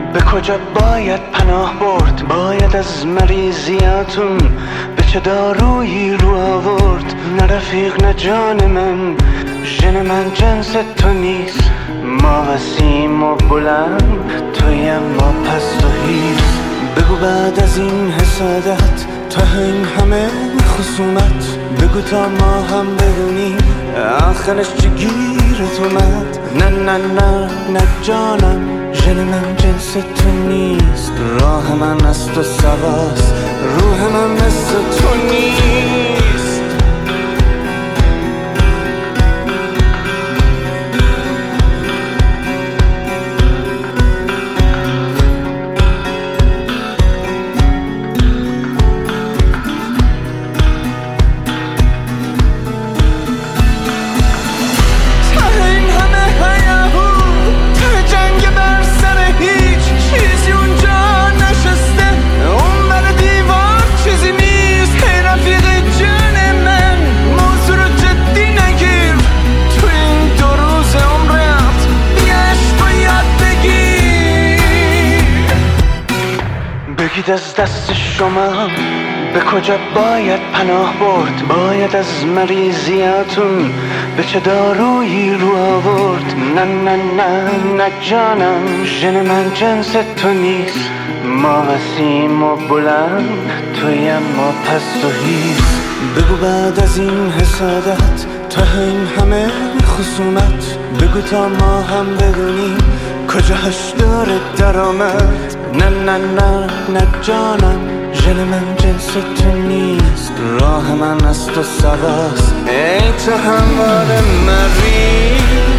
به کجا باید پناه برد؟ باید از مریضیاتون به چه دارویی رو آورد؟ نه رفیق نه جان من، ژن من جنس تو نیست. ما وسیم و بلند، توی ما پست و هیست. بگو بعد از این حسادت، تا این همه خصومت، بگو تا ما هم بدونیم آخرش چه گیرت اومد. نه نه نه نه جانم، ژن من جنس تو نیست. راه من از تو سواست، روح من مثل تو نیست. بگید از دست شما به کجا باید پناه برد؟ باید از مریضیاتون به چه دارویی رو آورد؟ نه نه نه نه جانم، ژن من جنس تو نیست. ما وسیم و بلند، توی ما پست و هیست. بگو بعد از این حسادت، تا این همه خصومت، بگو تا ما هم بدونیم کجاش داره درآمد. نه نه نه نه جانم، ژن من جنس تو نیست. راه من از تو سواست، ای تو همواره مریض.